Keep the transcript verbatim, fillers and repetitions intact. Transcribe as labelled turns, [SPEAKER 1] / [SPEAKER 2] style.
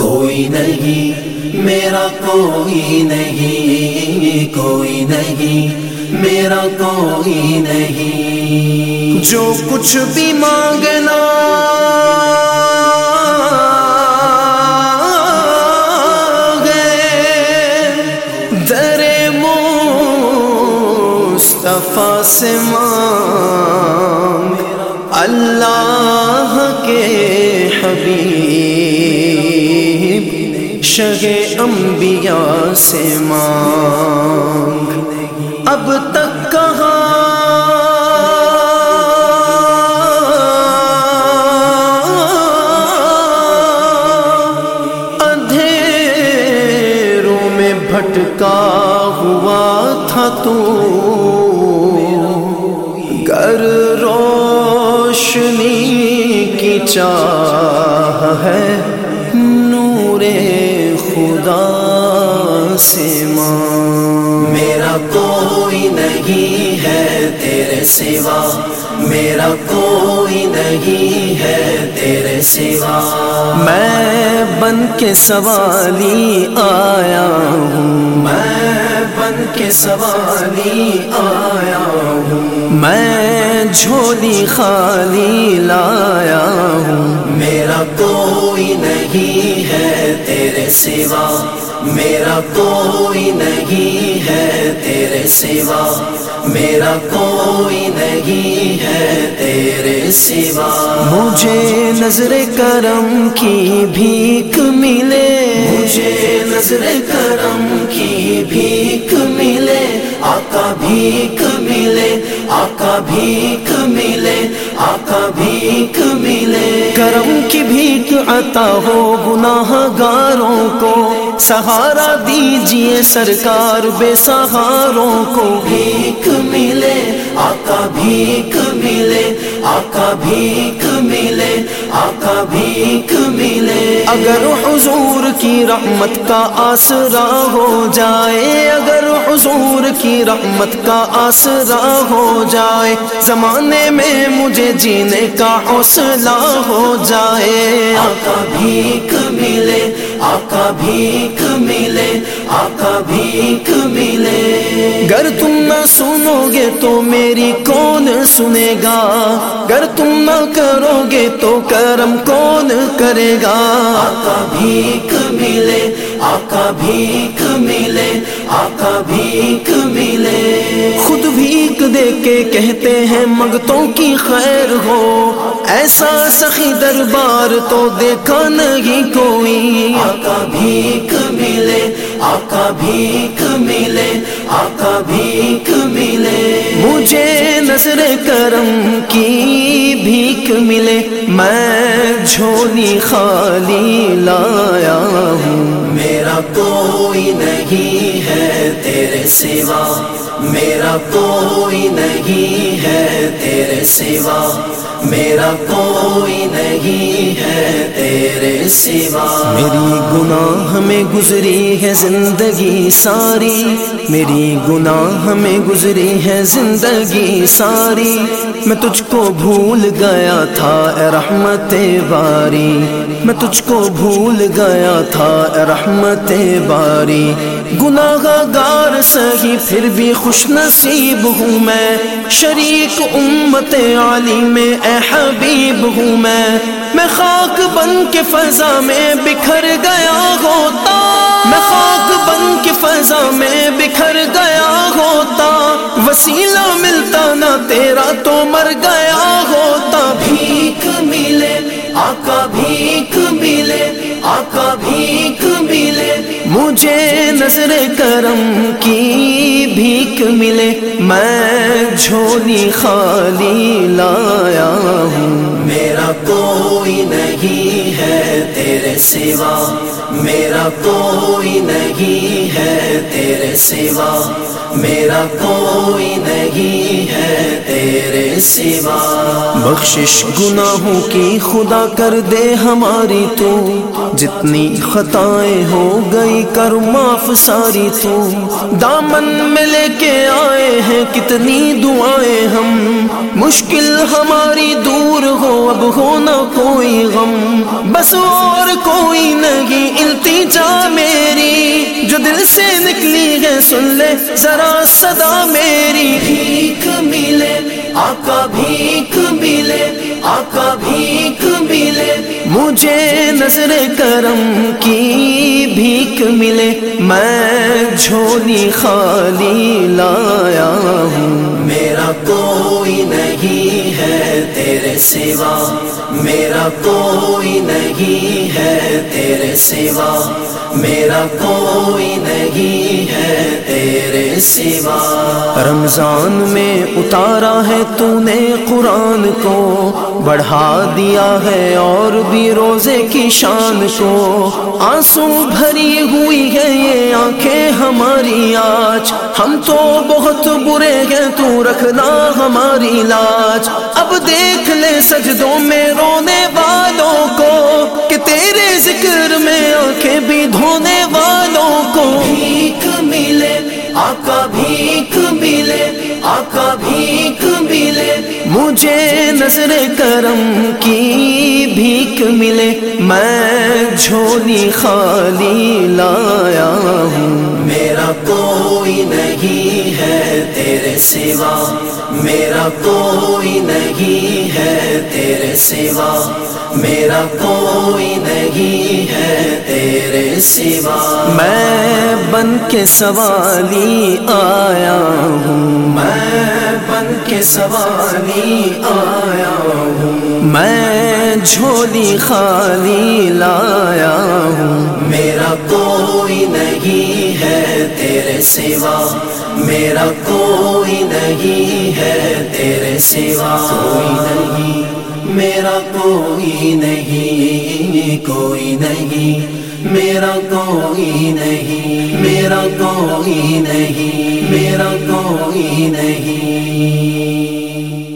[SPEAKER 1] کوئی نہیں میرا کوئی نہیں، کوئی نہیں میرا کوئی نہیں،
[SPEAKER 2] جو کچھ بھی مانگنا مصطفیٰ سے مانگ، اللہ کے حبیب شہ انبیاء سے مانگ۔ اب تک کہاں اندھیروں میں بھٹکا ہوا تھا تو، گر روشنی کی چاہ ہے نور خدا سے مانگ۔
[SPEAKER 1] میرا کوئی نہیں ہے تیرے سوا، میرا کوئی نہیں ہے تیرے سوا،
[SPEAKER 2] میں بن کے سوالی آیا ہوں،
[SPEAKER 1] میں بن کے سوالی آیا ہوں،
[SPEAKER 2] میں جھولی خالی لایا ہوں۔
[SPEAKER 1] میرا کوئی نہیں ہے تیرے سوا، میرا کوئی نہیں ہے تیرے سوا، میرا کوئی نہیں ہے تیرے سوا،
[SPEAKER 2] مجھے نظر کرم کی بھیک ملے،
[SPEAKER 1] مجھے نظر کرم کی بھیک ملے، آقا بھیک ملے، آقا بھیک ملے، آقا بھیک ملے،
[SPEAKER 2] کرم کی بھیک عطا ہو گناہ گاروں کو، سہارا دیجئے سرکار بے سہاروں کو،
[SPEAKER 1] بھیک ملے، آقا بھیک ملے، آقا بھیک ملے، آقا بھیک ملے،
[SPEAKER 2] اگر حضور کی رحمت کا آسرا ہو جائے، اگر حضور کی رحمت کا آسرا ہو جائے، زمانے میں مجھے جینے کا حوصلہ ہو جائے،
[SPEAKER 1] آقا بھیک ملے، آقا بھیک ملے، آقا بھیک ملے،
[SPEAKER 2] گر تم نہ سنو گے تو میری کون سنے گا، گر تم نہ کرو گے تو کرم کون کرے گا،
[SPEAKER 1] آقا بھیک ملے، آقا بھیک ملے، آقا بھیک ملے،
[SPEAKER 2] خود بھیک دے کے کہتے ہیں منگتوں کی خیر ہو، ایسا سخی دربار تو دیکھا نہیں کوئی،
[SPEAKER 1] آقا بھیک ملے، آقا بھیک ملے، آقا بھیک ملے،
[SPEAKER 2] مجھے نظر کرم کی بھیک ملے، میں جھولی خالی لایا ہوں،
[SPEAKER 1] میرا کوئی نہیں ہے تیرے سوا، میرا کوئی نہیں ہے تیرے سوا، میرا کوئی نہیں ہے تیرے سوا،
[SPEAKER 2] میری گناہ میں گزری ہے زندگی ساری، میری گناہ میں گزری ہے زندگی ساری، میں تجھ کو بھول گیا تھا اے رحمت باری، میں تجھ کو بھول گیا تھا اے رحمت باری، گناہ گار سہی پھر بھی خوش نصیب ہوں میں، شریک امت علی میں اے حبیب ہوں میں، میں خاک بن کے فضا میں بکھر گیا ہوتا، میں خاک بن کے فضا میں بکھر گیا ہوتا، وسیلہ ملتا نہ تیرا تو مر گیا ہوتا،
[SPEAKER 1] بھیک ملے، آقا بھیک ملے، آقا بھیک ملے،
[SPEAKER 2] مجھے نظر کرم کی بھیک ملے، میں جھولی خالی لایا ہوں،
[SPEAKER 1] میرا کوئی نہیں ہے تیرے سوا، میرا کوئی نہیں ہے تیرے سوا، میرا کوئی نہیں ہے تیرے سوا،
[SPEAKER 2] بخشش گناہوں کی خدا کر دے ہماری تو، جتنی خطائیں ہو گئی کر معاف ساری تو، دامن میں لے کے آئے ہیں کتنی دعائیں ہم، مشکل ہماری دور ہو اب ہو نہ کوئی غم، بس اور کوئی نہیں سن لے ذرا صدا میری.
[SPEAKER 1] بھیک ملے آقا بھیک ملے آقا بھیک ملے
[SPEAKER 2] مجھے نظر کرم کی بھیک ملے میں جھولی خالی لایا ہوں.
[SPEAKER 1] میرا کوئی نہیں ہے تیرے سوا میرا کوئی نہیں ہے تیرے سوا میرا کوئی نہیں ہے تیرے سوا.
[SPEAKER 2] رمضان میں اتارا ہے تو نے قرآن کو بڑھا دیا ہے اور بھی روزے کی شان کو. آنسو بھری ہوئی ہے یہ آنکھیں ہماری آج ہم تو بہت برے ہیں تو رکھنا ہماری لاج. اب دیکھ لے سجدوں میں رونے والوں کو کہ تیرے ذکر میں آنکھیں بھی دھونے والوں کو.
[SPEAKER 1] بھیک ملے آقا بھیک ملے آقا بھیک ملے
[SPEAKER 2] مجھے نظر کرم کی بھیک ملے میں جھولی خالی لایا ہوں.
[SPEAKER 1] میرا کوئی نہیں ہے تیرے سوا میرا کوئی نہیں ہے تیرے سوا میرا کوئی نہیں ہے تیرے سوا.
[SPEAKER 2] میں بن کے سوالی آیا ہوں
[SPEAKER 1] میں بن کے سوالی آیا ہوں
[SPEAKER 2] میں جھولی خالی لایا ہوں.
[SPEAKER 1] میرا کوئی نہیں ہے تیرے سوا میرا کوئی نہیں ہے تیرے سوا کوئی نہیں میرا کوئی نہیں کوئی نہیں میرا کوئی نہیں میرا کوئی نہیں میرا کوئی نہیں.